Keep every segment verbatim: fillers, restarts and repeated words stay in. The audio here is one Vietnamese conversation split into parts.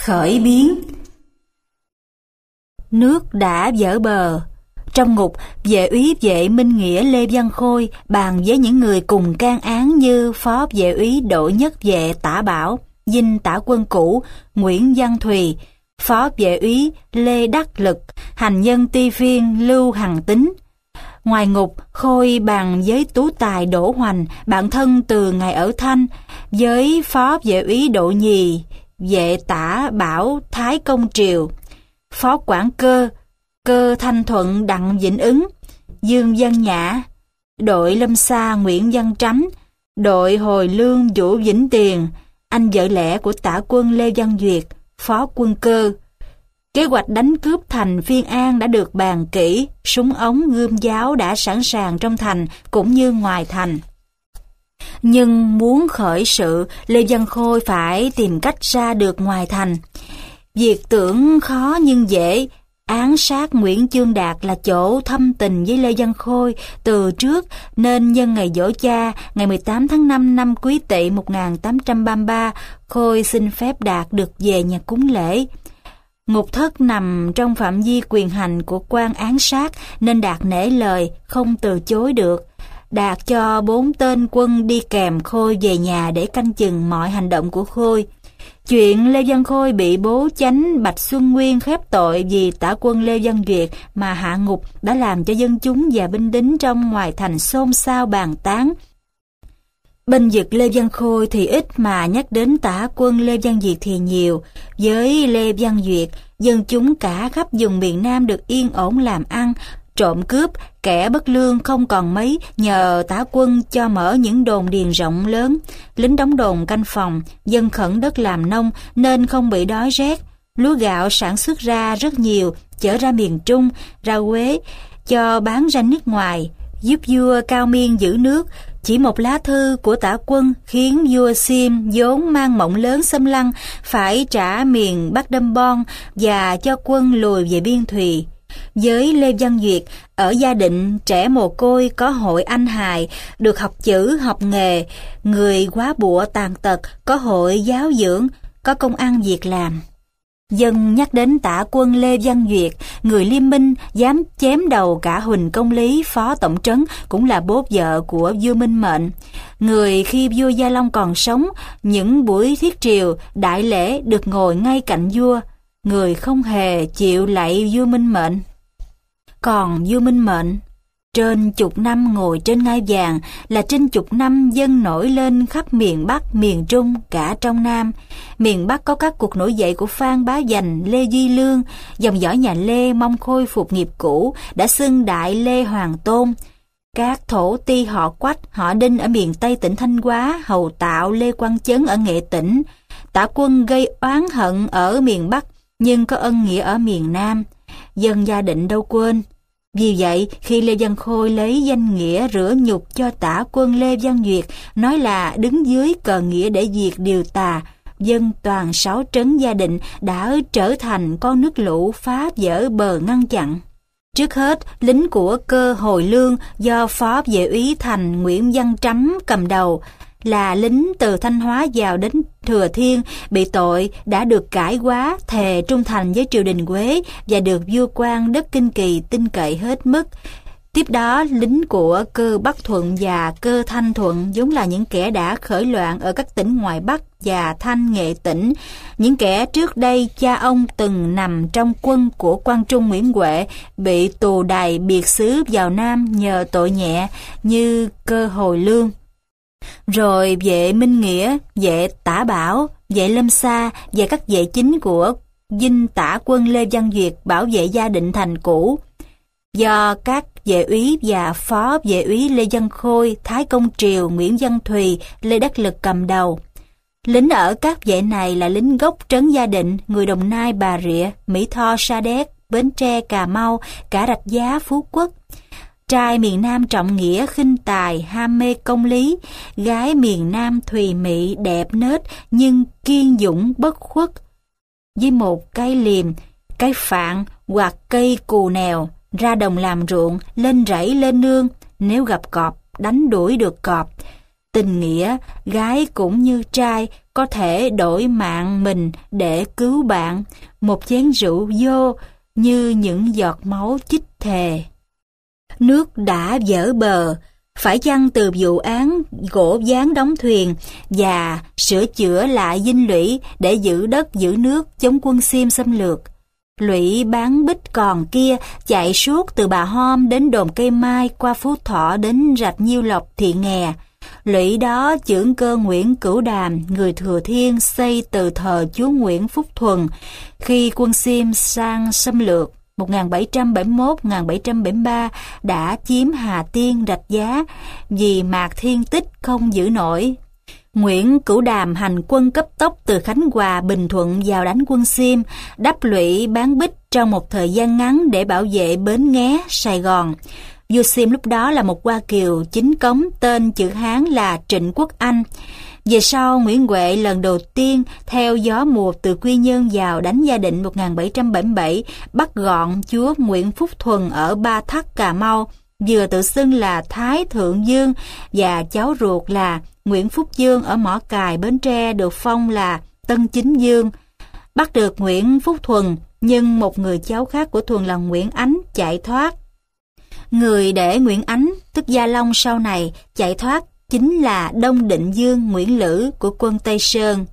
Khởi biến. Nước đã dở bờ. Trong ngục, vệ úy Vệ Minh Nghĩa Lê Văn Khôi bàn với những người cùng can án như phó vệ úy Đỗ Nhất Vệ Tả Bảo, dinh tả quân cũ Nguyễn Văn Thùy, phó vệ úy Lê Đắc Lực, hành nhân ti phiên Lưu Hằng Tính. Ngoài ngục, Khôi bàn với tú tài Đỗ Hoành, bạn thân từ ngày ở Thanh, với phó vệ úy Đỗ Nhì, vệ Tả Bảo Thái Công Triều, phó quản cơ Cơ Thanh Thuận Đặng Vĩnh Ứng, Dương Văn Nhã, đội lâm xa Nguyễn Văn Tránh, đội hồi lương Vũ Vĩnh Tiền, anh vợ lẽ của tả quân Lê Văn Duyệt, phó quân cơ. Kế hoạch đánh cướp thành Phiên An đã được bàn kỹ, súng ống gươm giáo đã sẵn sàng trong thành cũng như ngoài thành. Nhưng muốn khởi sự, Lê Văn Khôi phải tìm cách ra được ngoài thành. Việc tưởng khó nhưng dễ. Án sát Nguyễn Chương Đạt là chỗ thâm tình với Lê Văn Khôi từ trước, nên nhân ngày giỗ cha, ngày mười tám tháng năm năm Quý Tỵ một nghìn tám trăm ba mươi ba, Khôi xin phép Đạt được về nhà cúng lễ. Ngục thất nằm trong phạm vi quyền hành của quan án sát, nên Đạt nể lời, không từ chối được. Đạt cho bốn tên quân đi kèm Khôi về nhà để canh chừng mọi hành động của Khôi. Chuyện Lê Văn Khôi bị bố chánh Bạch Xuân Nguyên khép tội vì tả quân Lê Văn Duyệt mà hạ ngục đã làm cho dân chúng và binh lính trong ngoài thành xôn xao bàn tán. Binh vực Lê Văn Khôi thì ít mà nhắc đến tả quân Lê Văn Duyệt thì nhiều. Với Lê Văn Duyệt, dân chúng cả khắp vùng miền Nam được yên ổn làm ăn, trộm cướp, kẻ bất lương không còn mấy nhờ tả quân cho mở những đồn điền rộng lớn. Lính đóng đồn canh phòng, dân khẩn đất làm nông nên không bị đói rét. Lúa gạo sản xuất ra rất nhiều, chở ra miền Trung, ra Quế, cho bán ra nước ngoài, giúp vua Cao Miên giữ nước. Chỉ một lá thư của tả quân khiến vua Xiêm vốn mang mộng lớn xâm lăng phải trả miền Bắc Đâm Bon và cho quân lùi về Biên Thùy. Với Lê Văn Duyệt, ở Gia Định trẻ mồ côi có hội anh hài, được học chữ học nghề, người quá bụa tàn tật có hội giáo dưỡng, có công ăn việc làm. Dân nhắc đến tả quân Lê Văn Duyệt, người liêm minh dám chém đầu cả Huỳnh Công Lý phó tổng trấn, cũng là bố vợ của vua Minh Mệnh. Người khi vua Gia Long còn sống, những buổi thiết triều, đại lễ được ngồi ngay cạnh vua. Người không hề chịu lạy vua Minh Mệnh. Còn vua Minh Mệnh, trên chục năm ngồi trên ngai vàng là trên chục năm dân nổi lên khắp miền Bắc, miền Trung, cả trong Nam. Miền Bắc có các cuộc nổi dậy của Phan Bá Dành, Lê Duy Lương, dòng dõi nhà Lê mong khôi phục nghiệp cũ, đã xưng Đại Lê Hoàng Tôn. Các thổ ti họ Quách, họ Đinh ở miền Tây tỉnh Thanh Hóa, hầu tạo Lê Quang Chấn ở Nghệ Tĩnh. Tả quân gây oán hận ở miền Bắc, nhưng có ân nghĩa ở miền Nam. Dân Gia Định đâu quên. Vì vậy, khi Lê Văn Khôi lấy danh nghĩa rửa nhục cho tả quân Lê Văn Duyệt, nói là đứng dưới cờ nghĩa để diệt điều tà, dân toàn sáu trấn Gia Định đã trở thành con nước lũ phá vỡ bờ ngăn chặn. Trước hết, lính của Cơ Hồi Lương do phó vệ úy thành Nguyễn Văn Trắm cầm đầu, là lính từ Thanh Hóa vào đến Thừa Thiên, bị tội đã được cải hóa, thề trung thành với triều đình Quế và được vua quan đất Kinh Kỳ tin cậy hết mức. Tiếp đó, lính của Cơ Bắc Thuận và Cơ Thanh Thuận vốn là những kẻ đã khởi loạn ở các tỉnh ngoài Bắc và Thanh Nghệ tỉnh, những kẻ trước đây cha ông từng nằm trong quân của Quang Trung Nguyễn Huệ, bị tù đày biệt xứ vào Nam nhờ tội nhẹ như Cơ Hồi Lương. Rồi vệ Minh Nghĩa, vệ Tả Bảo, vệ Lâm Sa và các vệ chính của dinh tả quân Lê Văn Duyệt bảo vệ Gia Định thành cũ, do các vệ úy và phó vệ úy Lê Văn Khôi, Thái Công Triều, Nguyễn Văn Thùy, Lê Đắc Lực cầm đầu. Lính ở các vệ này là lính gốc trấn Gia Định, người Đồng Nai, Bà Rịa, Mỹ Tho, Sa Đéc, Bến Tre, Cà Mau, cả Rạch Giá, Phú Quốc. Trai miền Nam trọng nghĩa, khinh tài, ham mê công lý, gái miền Nam thùy mị, đẹp nết nhưng kiên dũng bất khuất. Với một cây liềm, cây phạn hoặc cây cù nèo, ra đồng làm ruộng, lên rẫy lên nương, nếu gặp cọp, đánh đuổi được cọp. tình nghĩa, gái cũng như trai, có thể đổi mạng mình để cứu bạn. Một chén rượu vô như những giọt máu chích thề. Nước đã dở bờ, phải chăng từ vụ án gỗ gián đóng thuyền và sửa chữa lại dinh lũy để giữ đất giữ nước chống quân Xiêm xâm lược. Lũy bán bích còn kia chạy suốt từ Bà Hôm đến đồn Cây Mai, qua Phú Thọ đến rạch Nhiêu Lộc Thị Nghè. Lũy đó chưởng cơ Nguyễn Cửu Đàm, người Thừa Thiên, xây từ thờ chúa Nguyễn Phúc Thuần khi quân Xiêm sang xâm lược một nghìn bảy trăm bảy mươi mốt đến một nghìn bảy trăm bảy mươi ba, đã chiếm Hà Tiên, Rạch Giá vì Mạc Thiên Tích không giữ nổi. Nguyễn Cửu Đàm hành quân cấp tốc từ Khánh Hòa, Bình Thuận vào đánh quân Xiêm, đắp Lũy bán bích trong một thời gian ngắn để bảo vệ bến Nghé, Sài Gòn. Vua Xiêm lúc đó là một Hoa Kiều chính cống, tên chữ Hán là Trịnh Quốc Anh. Về sau, Nguyễn Huệ lần đầu tiên theo gió mùa từ Quy Nhơn vào đánh Gia Định một nghìn bảy trăm bảy mươi bảy, bắt gọn chúa Nguyễn Phúc Thuần ở Ba Thắt, Cà Mau, vừa tự xưng là Thái Thượng Dương, và cháu ruột là Nguyễn Phúc Dương ở Mỏ Cài, Bến Tre được phong là Tân Chính Dương. Bắt được Nguyễn Phúc Thuần, nhưng một người cháu khác của Thuần là Nguyễn Ánh chạy thoát. Người để Nguyễn Ánh, tức Gia Long sau này, chạy thoát chính là Đông Định Dương Nguyễn Lữ của quân Tây Sơn.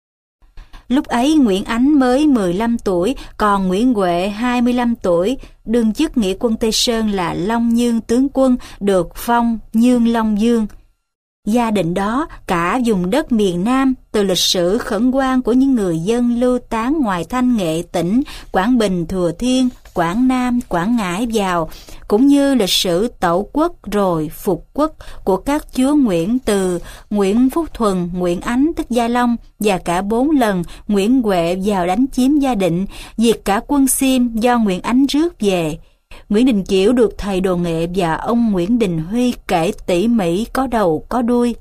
Lúc ấy Nguyễn Ánh mới mười lăm tuổi, còn Nguyễn Huệ hai mươi lăm tuổi, đương chức nghĩa quân Tây Sơn là Long Nhương tướng quân, được phong Nhương Long Dương. Gia Định đó, cả vùng đất miền Nam, từ lịch sử khẩn hoang của những người dân lưu tán ngoài Thanh Nghệ tỉnh, Quảng Bình, Thừa Thiên, Quảng Nam, Quảng Ngãi vào, cũng như lịch sử tẩu quốc rồi phục quốc của các chúa Nguyễn từ Nguyễn Phúc Thuần, Nguyễn Ánh tức Gia Long, và cả bốn lần Nguyễn Huệ vào đánh chiếm Gia Định, diệt cả quân Xiêm do Nguyễn Ánh rước về. Nguyễn Đình Chiểu được thầy Đồ Nghệ và ông Nguyễn Đình Huy kể tỉ mỉ, có đầu có đuôi.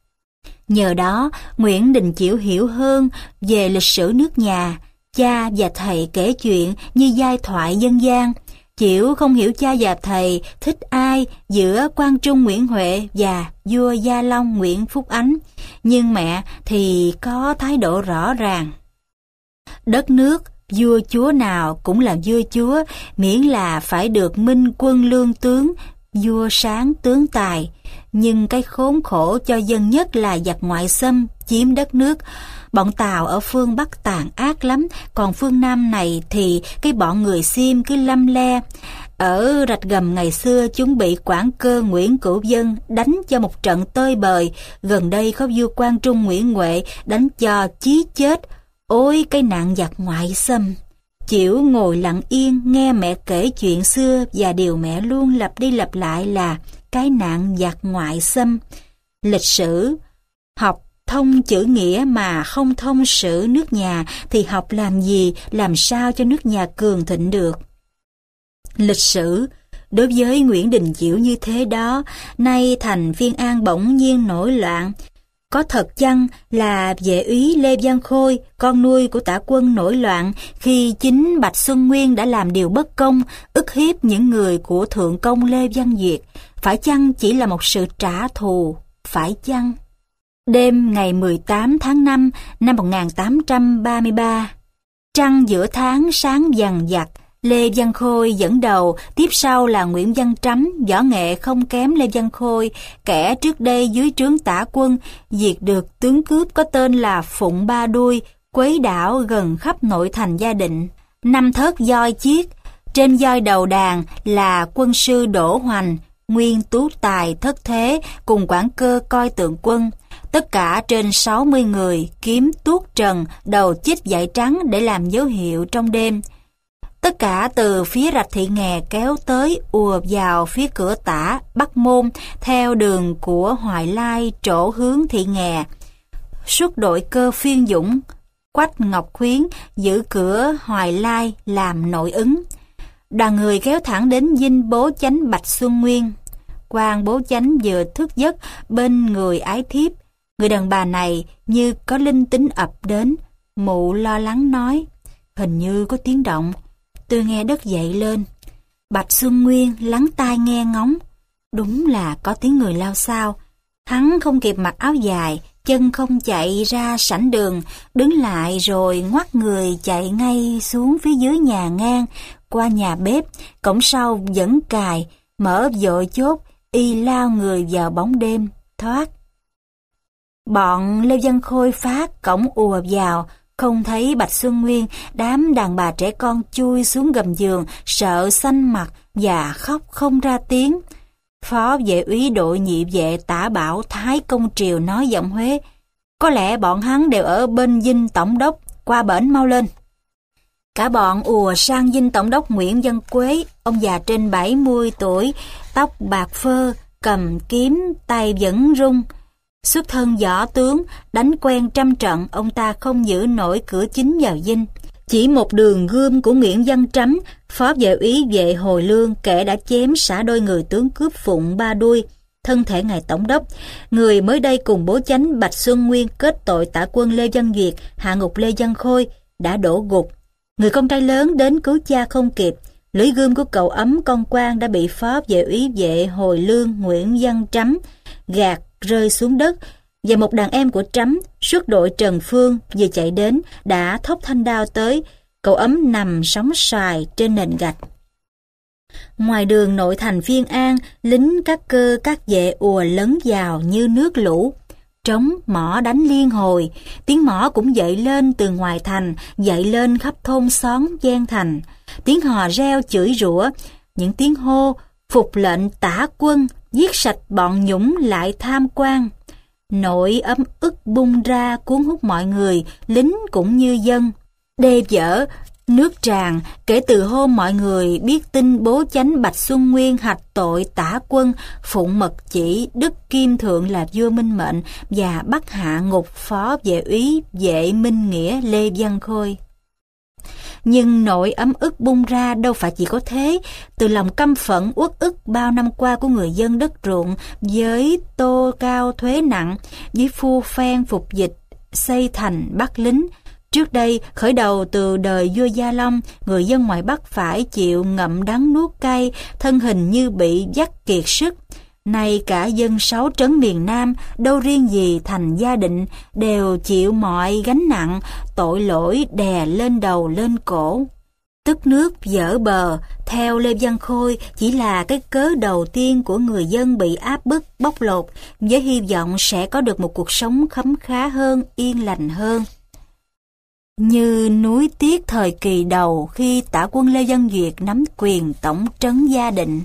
Nhờ đó, Nguyễn Đình Chiểu hiểu hơn về lịch sử nước nhà. Cha và thầy kể chuyện như giai thoại dân gian. Chiểu không hiểu cha và thầy thích ai giữa quan trung Nguyễn Huệ và vua Gia Long Nguyễn Phúc Ánh, nhưng mẹ thì có thái độ rõ ràng. Đất nước, vua chúa nào cũng là vua chúa, miễn là phải được minh quân lương tướng, vua sáng tướng tài. Nhưng cái khốn khổ cho dân nhất là giặc ngoại xâm chiếm đất nước. Bọn Tàu ở phương Bắc tàn ác lắm, còn phương Nam này thì cái bọn người Xiêm cứ lăm le. Ở Rạch Gầm ngày xưa chúng bị quản cơ Nguyễn Cửu Dân đánh cho một trận tơi bời. Gần đây có vua Quang Trung Nguyễn Huệ đánh cho chí chết. Ôi cái nạn giặc ngoại xâm! Chiểu ngồi lặng yên nghe mẹ kể chuyện xưa, và điều mẹ luôn lặp đi lặp lại là cái nạn giặc ngoại xâm. Lịch sử, học thông chữ nghĩa mà không thông sử nước nhà thì học làm gì, làm sao cho nước nhà cường thịnh được. Lịch sử, đối với Nguyễn Đình Chiểu như thế đó, nay thành Phiên An bỗng nhiên nổi loạn. Có thật chăng là vệ úy Lê Văn Khôi, con nuôi của Tả Quân nổi loạn khi chính Bạch Xuân Nguyên đã làm điều bất công, ức hiếp những người của Thượng Công Lê Văn Duyệt? Phải chăng chỉ là một sự trả thù? Phải chăng? Đêm ngày mười tám tháng năm năm một nghìn tám trăm ba mươi ba, trăng giữa tháng sáng vằng vặc, Lê Văn Khôi dẫn đầu, tiếp sau là Nguyễn Văn Trắm, võ nghệ không kém Lê Văn Khôi, kẻ trước đây dưới trướng Tả Quân diệt được tướng cướp có tên là Phụng Ba Đuôi, quấy đảo gần khắp nội thành Gia Định. Năm thớt voi chiếc, trên voi đầu đàn là quân sư Đỗ Hoành, Nguyên Tú Tài thất thế cùng quản cơ coi tượng quân. Tất cả trên sáu mươi người, kiếm tuốt trần, đầu chích vải trắng để làm dấu hiệu trong đêm. Tất cả từ phía rạch Thị Nghè kéo tới, ùa vào phía cửa Tả, Bắc Môn, theo đường của Hoài Lai trổ hướng Thị Nghè. Suốt đội cơ Phiên Dũng, Quách Ngọc Khuyến giữ cửa Hoài Lai làm nội ứng. Đoàn người kéo thẳng đến dinh bố chánh Bạch Xuân Nguyên. Quan bố chánh vừa thức giấc bên người ái thiếp. Người đàn bà này như có linh tính ập đến. Mụ lo lắng nói, hình như có tiếng động. Tôi nghe đất dậy lên. Bạch Xuân Nguyên lắng tai nghe ngóng. Đúng là có tiếng người lao xao. Hắn không kịp mặc áo dài, chân không chạy ra sảnh đường, đứng lại rồi ngoắt người chạy ngay xuống phía dưới nhà ngang, qua nhà bếp, cổng sau vẫn cài, mở vội chốt, y lao người vào bóng đêm, thoát. Bọn Lê Văn Khôi phá cổng ùa vào, không thấy Bạch Xuân Nguyên, đám đàn bà trẻ con chui xuống gầm giường, sợ xanh mặt và khóc không ra tiếng. Phó vệ úy đội nhị vệ Tả Bảo Thái Công Triều nói giọng Huế, có lẽ bọn hắn đều ở bên dinh tổng đốc, qua bển mau lên. Cả bọn ùa sang dinh tổng đốc Nguyễn Văn Quế, ông già trên bảy mươi tuổi, tóc bạc phơ, cầm kiếm, tay vẫn rung. Xuất thân võ tướng, đánh quen trăm trận, ông ta không giữ nổi cửa chính vào dinh. Chỉ một đường gươm của Nguyễn Văn Trắm, phó vệ úy vệ Hồi Lương, kẻ đã chém xả đôi người tướng cướp Phụng Ba Đuôi, thân thể ngài tổng đốc, người mới đây cùng bố chánh Bạch Xuân Nguyên kết tội tả quân Lê Văn Duyệt, hạ ngục Lê Văn Khôi, đã đổ gục. Người con trai lớn đến cứu cha không kịp, lưỡi gươm của cậu ấm con quan đã bị phó vệ úy vệ Hồi Lương Nguyễn Văn Trắm gạt rơi xuống đất, và một đàn em của Trắm, suốt đội Trần Phương vừa chạy đến đã thốc thanh đao tới, cậu ấm nằm sóng xoài trên nền gạch. Ngoài đường nội thành Phiên An, lính các cơ các vệ ùa lấn vào như nước lũ. Trống mõ đánh liên hồi, tiếng mõ cũng dậy lên từ ngoài thành, dậy lên khắp thôn xóm gian thành. Tiếng hò reo chửi rủa, những tiếng hô phục lệnh tả quân, giết sạch bọn nhũng lại tham quan. Nỗi ấm ức bung ra cuốn hút mọi người, lính cũng như dân. Đê vỡ, nước tràn, kể từ hôm mọi người biết tin bố chánh Bạch Xuân Nguyên hạch tội tả quân, phụng mật chỉ Đức Kim Thượng là vua Minh Mệnh và bắt hạ ngục phó vệ úy vệ Minh Nghĩa Lê Văn Khôi. Nhưng nỗi ấm ức bung ra đâu phải chỉ có thế, từ lòng căm phẫn uất ức bao năm qua của người dân đất ruộng với tô cao thuế nặng, với phu phen phục dịch, xây thành bắt lính. Trước đây, khởi đầu từ đời vua Gia Long, người dân ngoài Bắc phải chịu ngậm đắng nuốt cay, thân hình như bị dắt kiệt sức. Nay cả dân sáu trấn miền Nam, đâu riêng gì thành Gia Định, đều chịu mọi gánh nặng, tội lỗi đè lên đầu lên cổ. Tức nước vỡ bờ, theo Lê Văn Khôi, chỉ là cái cớ đầu tiên của người dân bị áp bức, bóc lột, với hy vọng sẽ có được một cuộc sống khấm khá hơn, yên lành hơn. Như núi Tiếc thời kỳ đầu khi tả quân Lê Văn Duyệt nắm quyền tổng trấn Gia Định.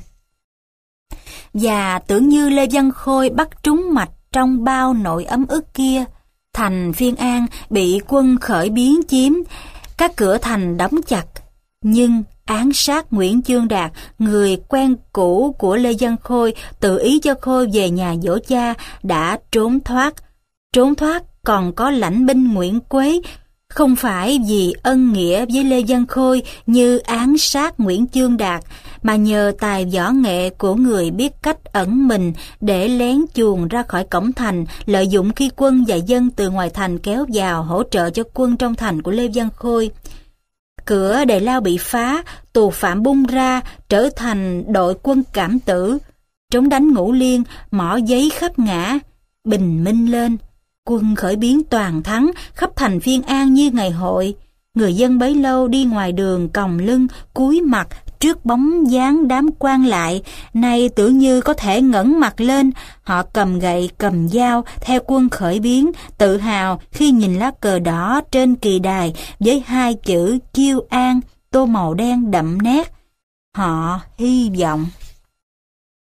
Và tưởng như Lê Văn Khôi bắt trúng mạch trong bao nỗi ấm ức kia. Thành Phiên An bị quân khởi biến chiếm, các cửa thành đóng chặt. Nhưng án sát Nguyễn Chương Đạt, người quen cũ của Lê Văn Khôi, tự ý cho Khôi về nhà dỗ cha, đã trốn thoát. Trốn thoát còn có lãnh binh Nguyễn Quế, không phải vì ân nghĩa với Lê Văn Khôi như án sát Nguyễn Chương Đạt, mà nhờ tài võ nghệ của người biết cách ẩn mình để lén chuồn ra khỏi cổng thành, lợi dụng khi quân và dân từ ngoài thành kéo vào hỗ trợ cho quân trong thành của Lê Văn Khôi. Cửa Đề Lao bị phá, tù phạm bung ra, trở thành đội quân cảm tử. Trống đánh Ngũ Liên, mỏ giấy khắp ngã. Bình minh lên, quân khởi biến toàn thắng, khắp thành Phiên An như ngày hội. Người dân bấy lâu đi ngoài đường còng lưng, cúi mặt trước bóng dáng đám quan lại, nay tưởng như có thể ngẩng mặt lên. Họ cầm gậy cầm dao theo quân khởi biến, tự hào khi nhìn lá cờ đỏ trên kỳ đài với hai chữ Chiêu An tô màu đen đậm nét. Họ hy vọng.